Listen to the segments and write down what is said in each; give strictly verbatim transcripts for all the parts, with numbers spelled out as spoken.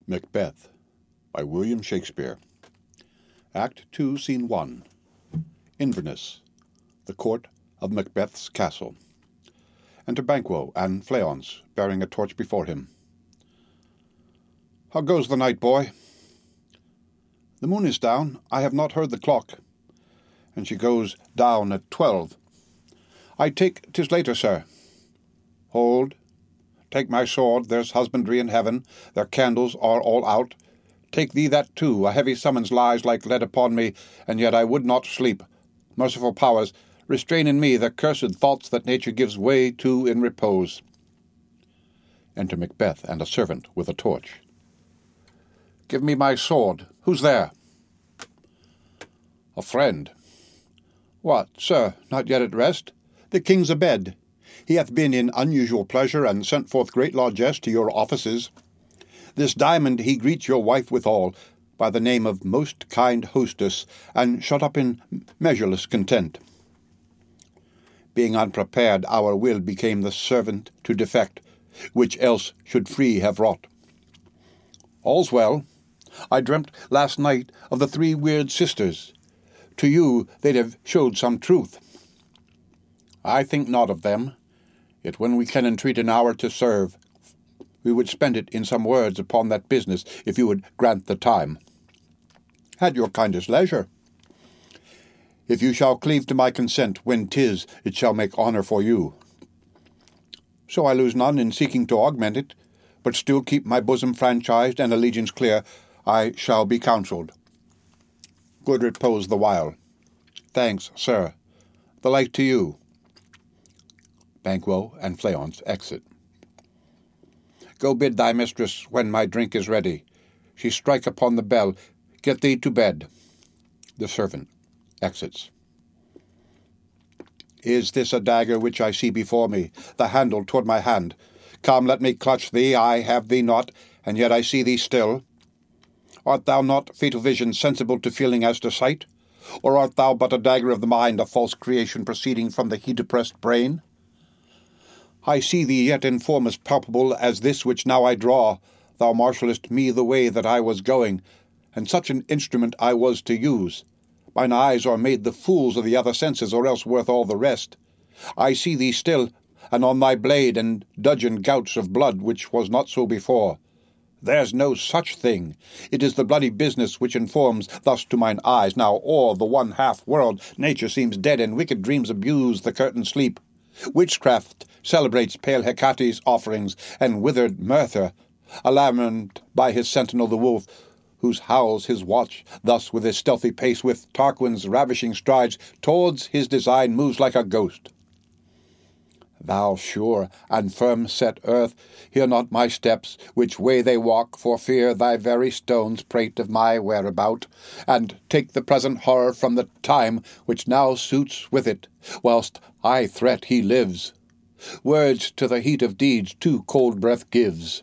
Macbeth by William Shakespeare. Act two, Scene one. Inverness, the court of Macbeth's castle. Enter Banquo and Fleance, bearing a torch before him. How goes the night, boy? The moon is down. I have not heard the clock. And she goes down at twelve. I take 'tis later, sir. Hold. Take my sword, there's husbandry in heaven, their candles are all out. Take thee that too, a heavy summons lies like lead upon me, and yet I would not sleep. Merciful powers, restrain in me the cursed thoughts that nature gives way to in repose. Enter Macbeth and a servant with a torch. Give me my sword. Who's there? A friend. What, sir, not yet at rest? The king's abed. He hath been in unusual pleasure, and sent forth great largesse to your offices. This diamond he greets your wife withal, by the name of most kind hostess, and shut up in measureless content. Being unprepared, our will became the servant to defect, which else should free have wrought. All's well. I dreamt last night of the three weird sisters. To you they'd have showed some truth. I think not of them. Yet when we can entreat an hour to serve, we would spend it in some words upon that business, if you would grant the time. At your kindest leisure. If you shall cleave to my consent, when 'tis, it shall make honour for you. So I lose none in seeking to augment it, but still keep my bosom franchised and allegiance clear, I shall be counselled. Good repose the while. Thanks, sir. The like to you. Banquo and Fleance exit. Go bid thy mistress when my drink is ready. She strike upon the bell. Get thee to bed. The servant exits. Is this a dagger which I see before me, the handle toward my hand? Come, let me clutch thee. I have thee not, and yet I see thee still. Art thou not, fatal vision, sensible to feeling as to sight? Or art thou but a dagger of the mind, a false creation proceeding from the heat-oppressed brain? I see thee yet in form as palpable as this which now I draw. Thou marshallest me the way that I was going, and such an instrument I was to use. Mine eyes are made the fools of the other senses, or else worth all the rest. I see thee still, and on thy blade and dudgeon gouts of blood, which was not so before. There's no such thing. It is the bloody business which informs thus to mine eyes. Now o'er the one half world nature seems dead, and wicked dreams abuse the curtained sleep. Witchcraft celebrates pale Hecate's offerings, and withered Merthyr, alarmed by his sentinel the wolf, whose howls his watch, thus with his stealthy pace, with Tarquin's ravishing strides, towards his design moves like a ghost. Thou sure and firm-set earth, hear not my steps, which way they walk, for fear thy very stones prate of my whereabout, and take the present horror from the time which now suits with it, whilst I threat he lives. Words to the heat of deeds too cold breath gives.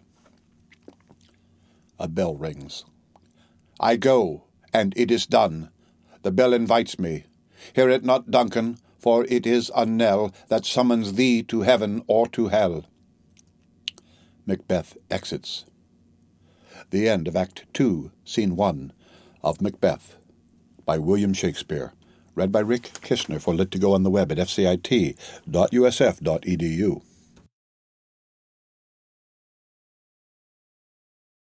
A bell rings. I go, and it is done. The bell invites me. Hear it not, Duncan, for it is a knell that summons thee to heaven or to hell. Macbeth exits. The end of Act two, Scene one, of Macbeth, by William Shakespeare. Read by Rick Kishner for Lit to Go on the web at f c i t dot u s f dot e d u.